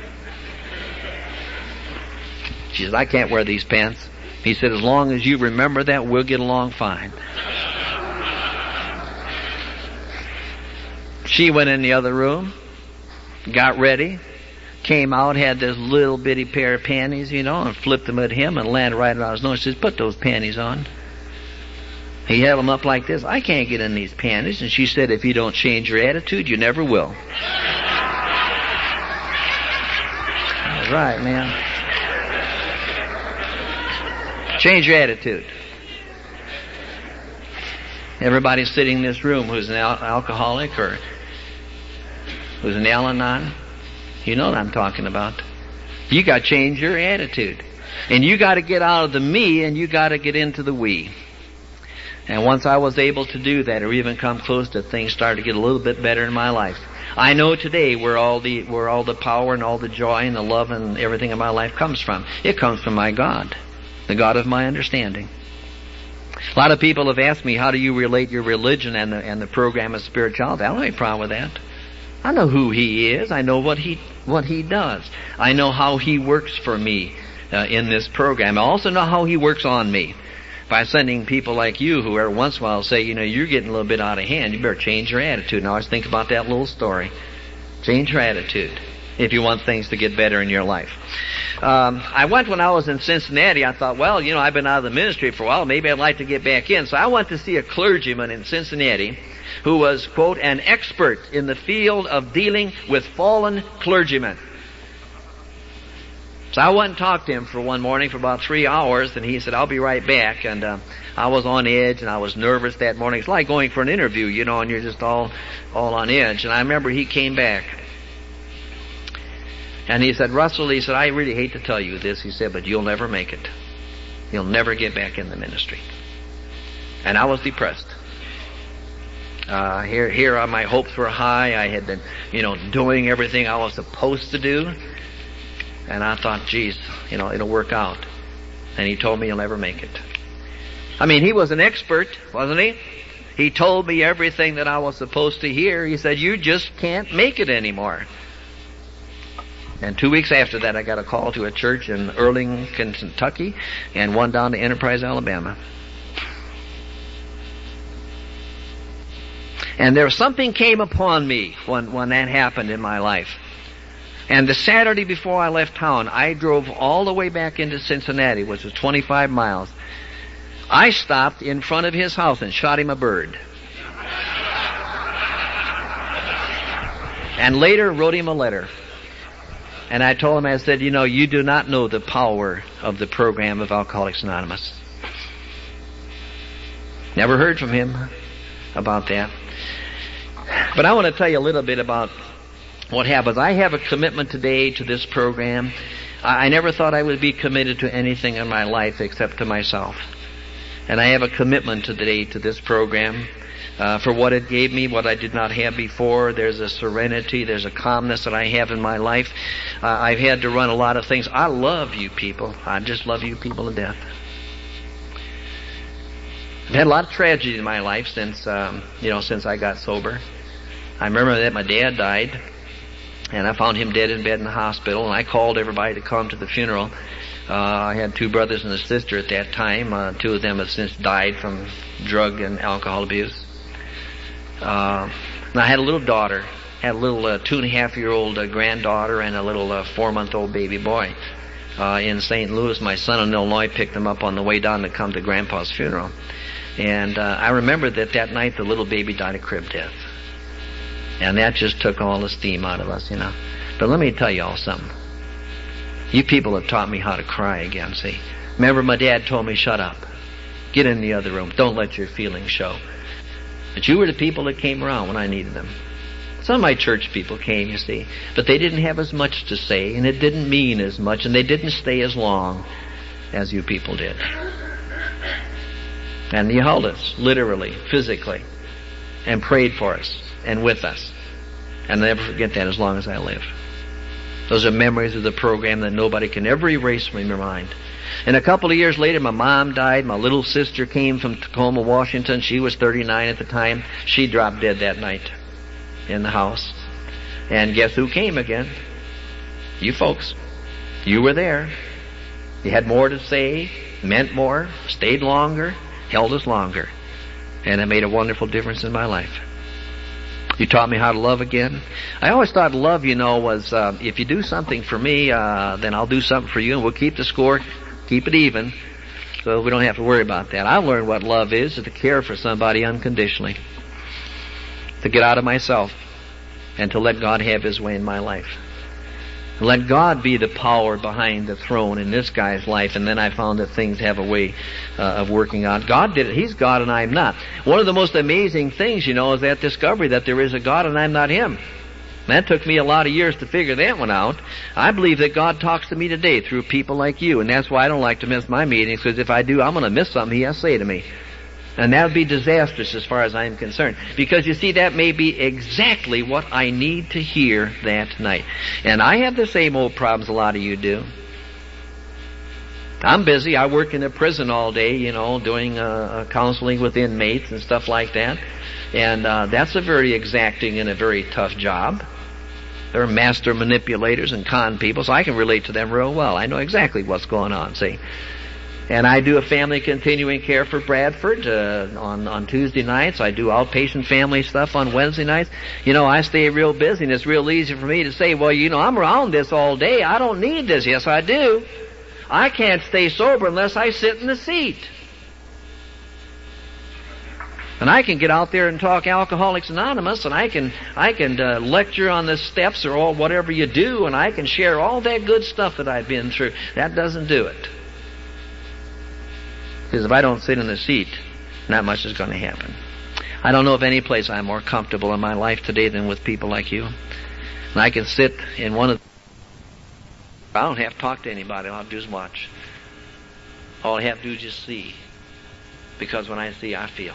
She said, I can't wear these pants. He said, as long as you remember that, we'll get along fine. She went in the other room, got ready, came out, had this little bitty pair of panties, you know, and flipped them at him and landed right on his nose. She says, put those panties on. He held them up like this. I can't get in these panties. And she said, if you don't change your attitude, you never will. That's right, man. Change your attitude. Everybody sitting in this room who's an alcoholic or who's an Al-Anon, you know what I'm talking about. You got to change your attitude. And you got to get out of the me and you got to get into the we. And once I was able to do that, or even come close to, things started to get a little bit better in my life. I know today where all the power and all the joy and the love and everything in my life comes from. It comes from my God, the God of my understanding. A lot of people have asked me, how do you relate your religion and the program of spirituality? I don't have any problem with that. I know who He is. I know what He does. I know how He works for me in this program. I also know how He works on me by sending people like you who every once in a while say, you know, you're getting a little bit out of hand. You better change your attitude. Now, always think about that little story. Change your attitude if you want things to get better in your life. I went when I was in Cincinnati. I thought, well, you know, I've been out of the ministry for a while. Maybe I'd like to get back in. So I went to see a clergyman in Cincinnati who was, quote, an expert in the field of dealing with fallen clergymen. So I went and talked to him for one morning for about 3 hours, and he said, I'll be right back. And I was on edge, and I was nervous that morning. It's like going for an interview, you know, and you're just all on edge. And I remember he came back. And he said, Russell, he said, I really hate to tell you this, he said, but you'll never make it. You'll never get back in the ministry. And I was depressed. Here my hopes were high. I had been, doing everything I was supposed to do. And I thought, geez, it'll work out. And he told me he'll never make it. I mean, he was an expert, wasn't he? He told me everything that I was supposed to hear. He said, you just can't make it anymore. And 2 weeks after that, I got a call to a church in Arlington, Kentucky, and one down to Enterprise, Alabama. And something came upon me when that happened in my life. And the Saturday before I left town, I drove all the way back into Cincinnati, which was 25 miles. I stopped in front of his house and shot him a bird. And later wrote him a letter. And I told him, I said, you do not know the power of the program of Alcoholics Anonymous. Never heard from him about that. But I want to tell you a little bit about what happens. I have a commitment today to this program. I never thought I would be committed to anything in my life except to myself. And I have a commitment today to this program for what it gave me, what I did not have before. There's a serenity, there's a calmness that I have in my life. I've had to run a lot of things. I love you people. I just love you people to death. I've had a lot of tragedy in my life since I got sober. I remember that my dad died, and I found him dead in bed in the hospital, and I called everybody to come to the funeral. I had 2 brothers and a sister at that time. 2 of them have since died from drug and alcohol abuse. And I had a little daughter, had a little 2.5-year-old granddaughter, and a little 4-month-old baby boy in St. Louis. My son in Illinois picked them up on the way down to come to Grandpa's funeral. And I remember that night the little baby died a crib death. And that just took all the steam out of us, But let me tell you all something. You people have taught me how to cry again, see. Remember my dad told me, shut up. Get in the other room. Don't let your feelings show. But you were the people that came around when I needed them. Some of my church people came, you see. But they didn't have as much to say, and it didn't mean as much, and they didn't stay as long as you people did. And you held us, literally, physically, and prayed for us, and with us. And I'll never forget that as long as I live. Those are memories of the program that nobody can ever erase from your mind. And a couple of years later, my mom died. My little sister came from Tacoma, Washington. She was 39 at the time. She dropped dead that night in the house. And guess who came again? You folks. You were there. You had more to say, meant more, stayed longer, held us longer. And it made a wonderful difference in my life. You taught me how to love again. I always thought love, was if you do something for me, then I'll do something for you, and we'll keep the score, keep it even, so we don't have to worry about that. I learned what love is to care for somebody unconditionally, to get out of myself, and to let God have His way in my life. Let God be the power behind the throne in this guy's life, and then I found that things have a way of working out. God did it. He's God and I'm not. One of the most amazing things, is that discovery that there is a God and I'm not Him. That took me a lot of years to figure that one out. I believe that God talks to me today through people like you, and that's why I don't like to miss my meetings, because if I do, I'm going to miss something He has to say to me. And that would be disastrous as far as I'm concerned. Because you see, that may be exactly what I need to hear that night. And I have the same old problems a lot of you do. I'm busy. I work in a prison all day, doing counseling with inmates and stuff like that. And that's a very exacting and a very tough job. They're master manipulators and con people, so I can relate to them real well. I know exactly what's going on, see. And I do a family continuing care for Bradford on Tuesday nights. I do outpatient family stuff on Wednesday nights. I stay real busy, and it's real easy for me to say, well, I'm around this all day. I don't need this. Yes, I do. I can't stay sober unless I sit in the seat. And I can get out there and talk Alcoholics Anonymous, and I can lecture on the steps or whatever you do, and I can share all that good stuff that I've been through. That doesn't do it. Because if I don't sit in the seat, not much is going to happen. I don't know of any place I'm more comfortable in my life today than with people like you. And I can sit in one of I don't have to talk to anybody. All I have to do is watch. All I have to do is just see. Because when I see, I feel.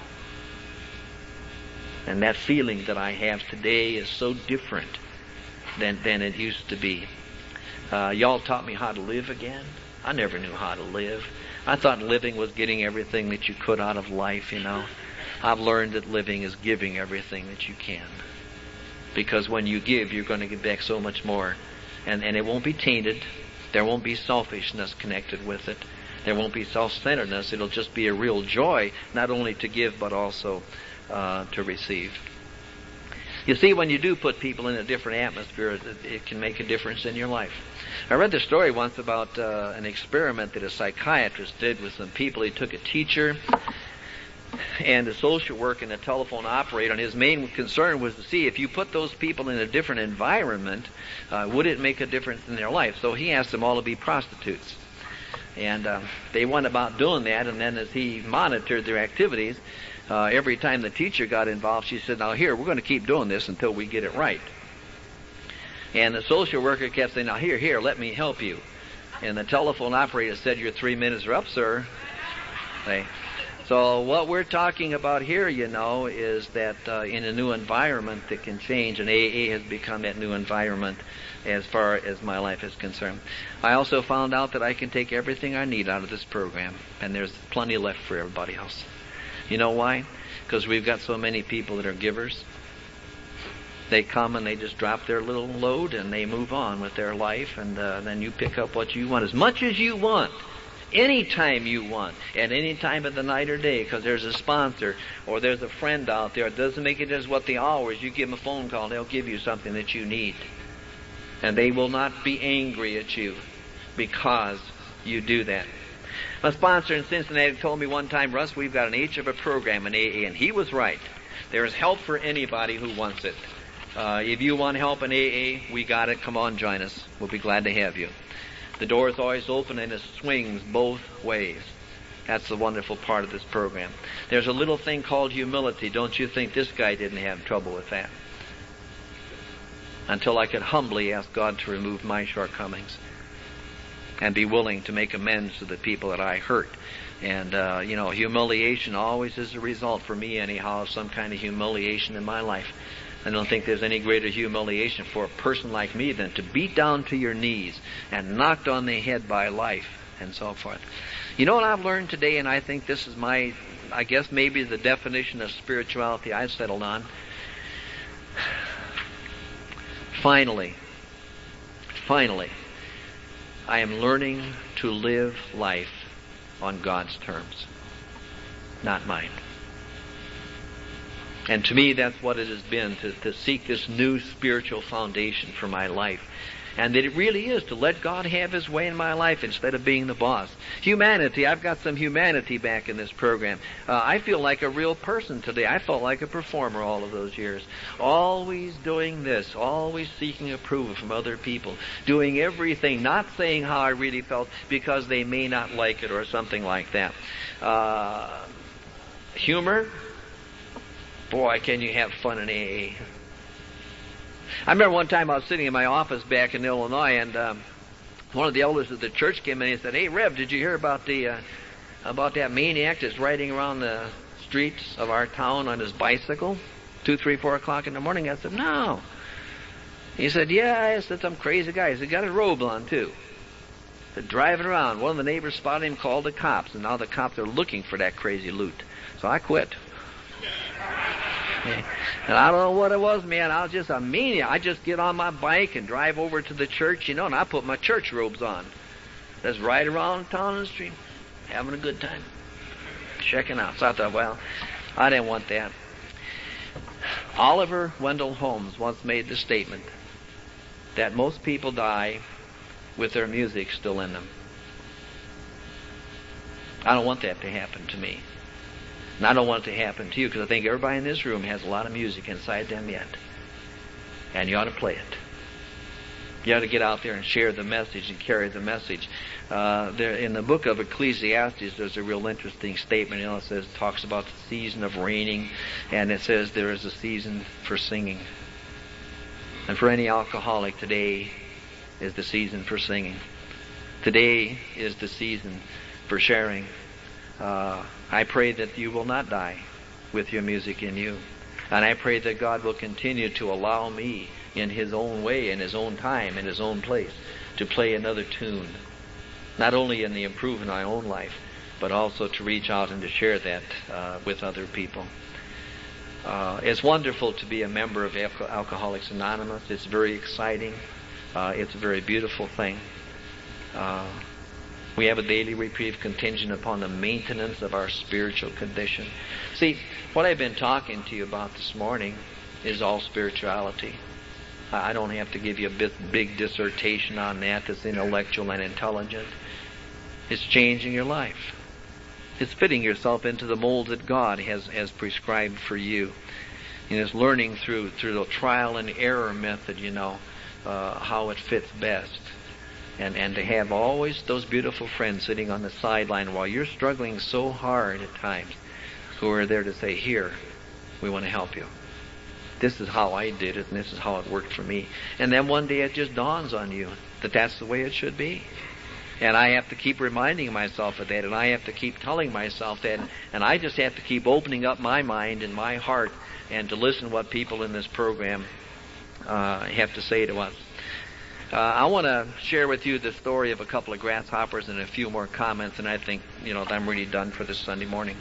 And that feeling that I have today is so different than it used to be. Y'all taught me how to live again. I never knew how to live. I thought living was getting everything that you could out of life, you know. I've learned that living is giving everything that you can. Because when you give, you're going to get back so much more. And it won't be tainted. There won't be selfishness connected with it. There won't be self-centeredness. It'll just be a real joy, not only to give, but also to receive. You see, when you do put people in a different atmosphere, it can make a difference in your life. I read the story once about an experiment that a psychiatrist did with some people. He took a teacher and a social worker and a telephone operator, and his main concern was to see if you put those people in a different environment, would it make a difference in their life? So he asked them all to be prostitutes. And they went about doing that, and then as he monitored their activities, every time the teacher got involved, she said, now here, we're going to keep doing this until we get it right. And the social worker kept saying, now here, let me help you. And the telephone operator said, your 3 minutes are up, sir. Okay. So what we're talking about here, you know, is that in a new environment that can change, and AA has become that new environment as far as my life is concerned. I also found out that I can take everything I need out of this program, and there's plenty left for everybody else. You know why? Because we've got so many people that are givers. They come and they just drop their little load and they move on with their life, and then you pick up what you want, as much as you want, anytime you want, at any time of the night or day, because there's a sponsor or there's a friend out there. It doesn't make it as what the hours. You give them a phone call and they'll give you something that you need. And they will not be angry at you because you do that. My sponsor in Cincinnati told me one time, Russ, we've got an H of a program in AA, and he was right. There is help for anybody who wants it. If you want help in AA, we got it. Come on, join us. We'll be glad to have you. The door is always open, and it swings both ways. That's the wonderful part of this program. There's a little thing called humility. Don't you think this guy didn't have trouble with that? Until I could humbly ask God to remove my shortcomings and be willing to make amends to the people that I hurt. And, humiliation always is a result, for me anyhow, of some kind of humiliation in my life. I don't think there's any greater humiliation for a person like me than to beat down to your knees and knocked on the head by life and so forth. You know what I've learned today, and I think this is I guess maybe the definition of spirituality I've settled on. Finally, I am learning to live life on God's terms, not mine. And to me, that's what it has been, to seek this new spiritual foundation for my life. And that it really is to let God have His way in my life instead of being the boss. Humanity, I've got some humanity back in this program. I feel like a real person today. I felt like a performer all of those years. Always doing this, always seeking approval from other people. Doing everything, not saying how I really felt because they may not like it or something like that. Humor. Boy, can you have fun in AA. I remember one time I was sitting in my office back in Illinois, and one of the elders of the church came in and said, "Hey, Rev, did you hear about that maniac that's riding around the streets of our town on his bicycle, 2, 3, 4 o'clock in the morning?" I said, "No." He said, "Yeah," I said, "some crazy guy. He's got a robe on, too. They're driving around. One of the neighbors spotted him, called the cops, and now the cops are looking for that crazy loot." So I quit. And I don't know what it was, man. I was just a maniac. I just get on my bike and drive over to the church, and I put my church robes on. Just ride around town in the street, having a good time, checking out. So I thought, well, I didn't want that. Oliver Wendell Holmes once made the statement that most people die with their music still in them. I don't want that to happen to me. And I don't want it to happen to you, because I think everybody in this room has a lot of music inside them yet. And you ought to play it. You ought to get out there and share the message and carry the message. There, in the book of Ecclesiastes, there's a real interesting statement. It talks about the season of raining, and it says there is a season for singing. And for any alcoholic, today is the season for singing. Today is the season for sharing. I pray that you will not die with your music in you. And I pray that God will continue to allow me in His own way, in His own time, in His own place, to play another tune. Not only in the improvement of my own life, but also to reach out and to share that with other people. It's wonderful to be a member of Alcoholics Anonymous. It's very exciting. It's a very beautiful thing. We have a daily reprieve contingent upon the maintenance of our spiritual condition. See, what I've been talking to you about this morning is all spirituality. I don't have to give you a big dissertation on that that's intellectual and intelligent. It's changing your life. It's fitting yourself into the mold that God has prescribed for you. And it's learning through the trial and error method, how it fits best. And to have always those beautiful friends sitting on the sideline while you're struggling so hard at times, who are there to say, here, we want to help you. This is how I did it, and this is how it worked for me. And then one day it just dawns on you that that's the way it should be. And I have to keep reminding myself of that, and I have to keep telling myself that, and I just have to keep opening up my mind and my heart and to listen to what people in this program have to say to us. I want to share with you the story of a couple of grasshoppers and a few more comments, and I think, I'm really done for this Sunday morning.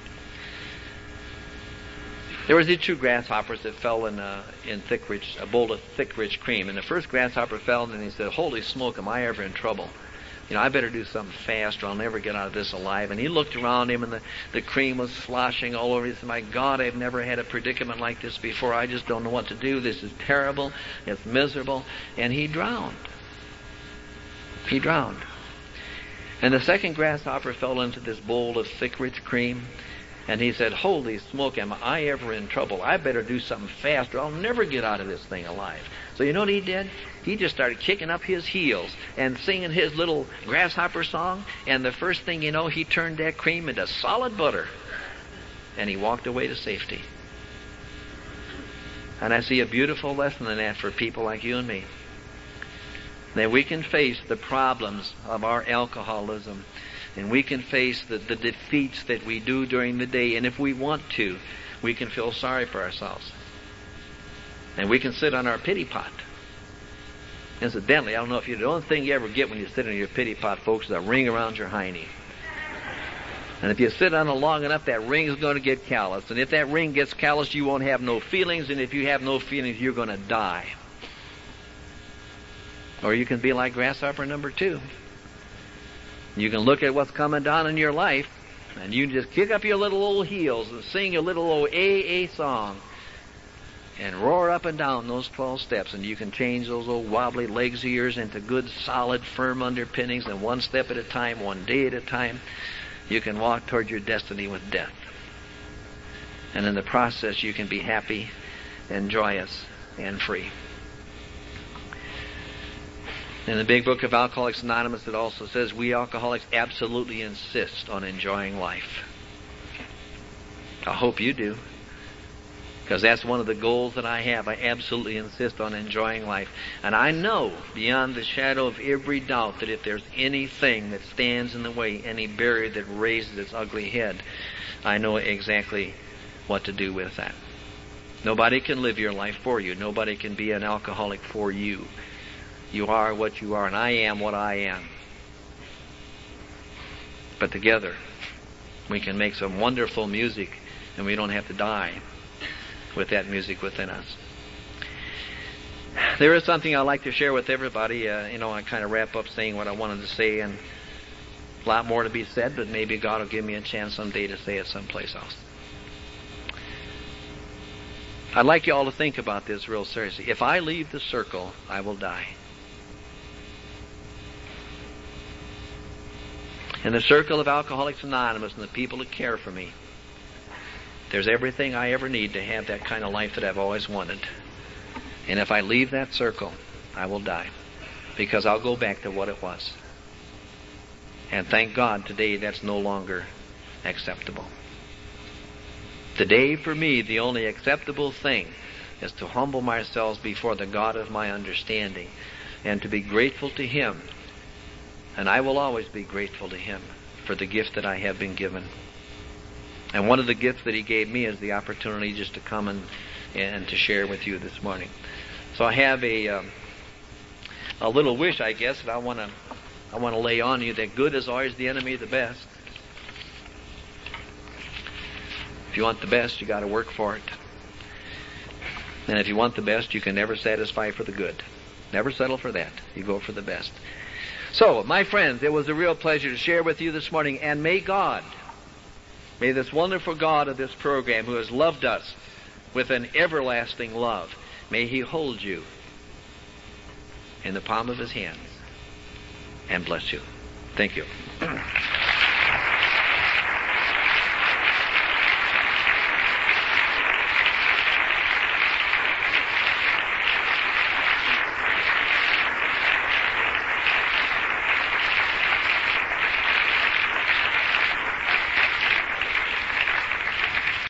There was these two grasshoppers that fell in a bowl of thick, rich cream. And the first grasshopper fell, and he said, "Holy smoke, am I ever in trouble? I better do something fast or I'll never get out of this alive." And he looked around him, and the cream was sloshing all over. He said, "My God, I've never had a predicament like this before. I just don't know what to do. This is terrible. It's miserable." And he drowned. He drowned. And the second grasshopper fell into this bowl of thick, rich cream. And he said, "Holy smoke, am I ever in trouble? I better do something fast or I'll never get out of this thing alive." So you know what he did? He just started kicking up his heels and singing his little grasshopper song. And the first thing you know, he turned that cream into solid butter. And he walked away to safety. And I see a beautiful lesson in that for people like you and me. That we can face the problems of our alcoholism. And we can face the defeats that we do during the day. And if we want to, we can feel sorry for ourselves. And we can sit on our pity pot. Incidentally, I don't know if the only thing you ever get when you sit on your pity pot, folks, is a ring around your hiney. And if you sit on it long enough, that ring is going to get calloused. And if that ring gets calloused, you won't have no feelings. And if you have no feelings, you're going to die. Or you can be like grasshopper number 2. You can look at what's coming down in your life, and you just kick up your little old heels and sing your little old AA song and roar up and down those 12 steps, and you can change those old wobbly legs of yours into good, solid, firm underpinnings, and one step at a time, one day at a time, you can walk toward your destiny with death. And in the process, you can be happy and joyous and free. In the big book of Alcoholics Anonymous, it also says we alcoholics absolutely insist on enjoying life. I hope you do, because that's one of the goals that I have. I absolutely insist on enjoying life. And I know beyond the shadow of every doubt that if there's anything that stands in the way, any barrier that raises its ugly head, I know exactly what to do with that. Nobody can live your life for you. Nobody can be an alcoholic for you. You are what you are, and I am what I am. But together, we can make some wonderful music, and we don't have to die with that music within us. There is something I'd like to share with everybody. I kind of wrap up saying what I wanted to say, and a lot more to be said, but maybe God will give me a chance someday to say it someplace else. I'd like you all to think about this real seriously. If I leave the circle, I will die. In the circle of Alcoholics Anonymous and the people that care for me, there's everything I ever need to have that kind of life that I've always wanted. And if I leave that circle, I will die, because I'll go back to what it was. And thank God today that's no longer acceptable. Today for me, the only acceptable thing is to humble myself before the God of my understanding and to be grateful to Him. And I will always be grateful to Him for the gift that I have been given. And one of the gifts that He gave me is the opportunity just to come and to share with you this morning. So I have a little wish, I guess, that I want to lay on you, that good is always the enemy of the best. If you want the best, you got to work for it. And if you want the best, you can never satisfy for the good. Never settle for that. You go for the best. So, my friends, it was a real pleasure to share with you this morning. And may this wonderful God of this program, who has loved us with an everlasting love, may He hold you in the palm of His hands and bless you. Thank you.